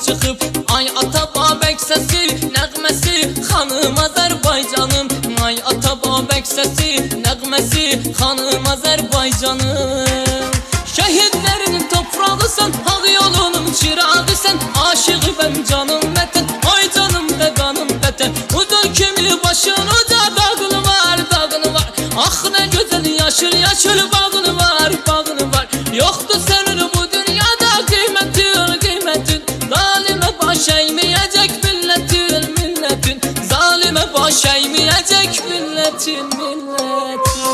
çıxıb. Ay ata Babək səsi, nəğməsi xanım Azərbaycanım. Ay ata Babək səsi, nəğməsi xanım Azərbaycanım. Şəhidlərinin toprağısan, hağ yolunun çırağısan. Aşığı ben canım vətən, ay canım və qanım vətən. Udur kimi başını da dağını var, dağını var. Ah nə gözəl yaşıl yaşıl bağını var, bağını var. Yoxdur sənin bu dünyada qiymətin, qiymətin. Zalimə baş əyməyəcək millətin, millətin. Zalimə baş əyməyəcək millətin, millətin.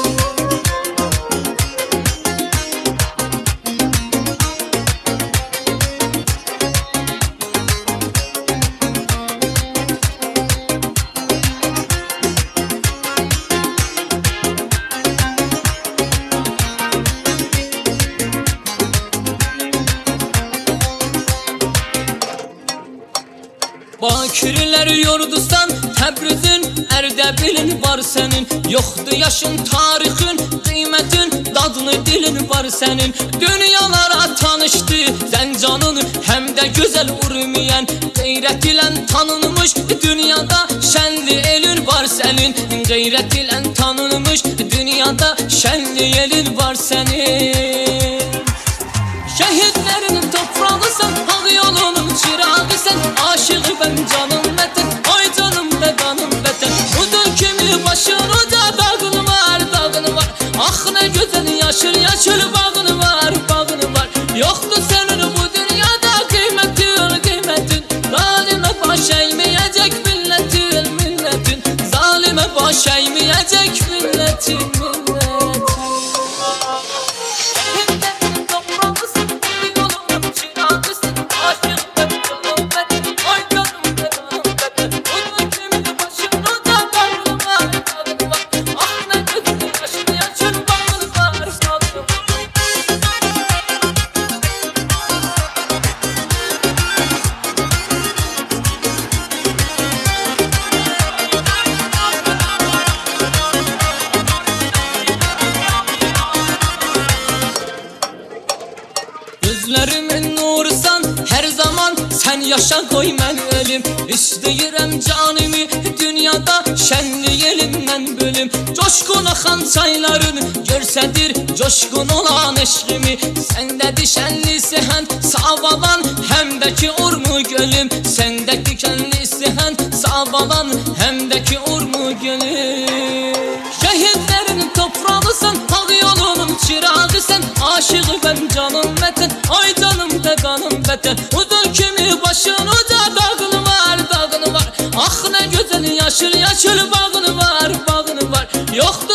Bakirlər yurdusan, Təbrizin, Ərdəbilin var sənin. Yoxdur yaşın, tarixin, qiymətin, dadlı dilin var sənin. Dünyalara tanışdı Zəncanın, həm də gözəl urmiyen. Qeyrət ilə tanınmış dünyada şənli elin var sənin. Qeyrət ilə tanınmış dünyada şənli elin var sənin. Şəhidlərinin toprağısan, hağ yolunun çırağısan. Aşığı ben canım vətən, ay canım və qanım vətən. Udur kimi başını da dağını var, dağını var. Ah nə gözəl yaşıl yaşıl bağını var, bağını var. Yoxdur sənin bu dünyada qiymətin, qiymətin. Zalimə baş əyməyəcək millətin, millətin. Zalimə baş əyməyəcək millətin, millətin. Gözlərimin nurusan, hər zaman sən yaşa qoy mən ölüm. İstəyirəm canımı dünyada şənliyelim mən bölüm. Coşqun axan çayların görsədir coşqun olan eşqimi. Səndədir şənlisi hən savalan, həm də ki urmu gölüm. Səndəki kənlisi hən savalan, həm də ki urmu gölüm. Şəhidlərin toprağısan, hağ yolunun çırağısan. Aşığı ben canım vətən, ay canım və qanım vətən. Udur kimi başını da dağını var, dağını var. Ah nə gözəl yaşıl yaşıl bağını var, bağını var. Yox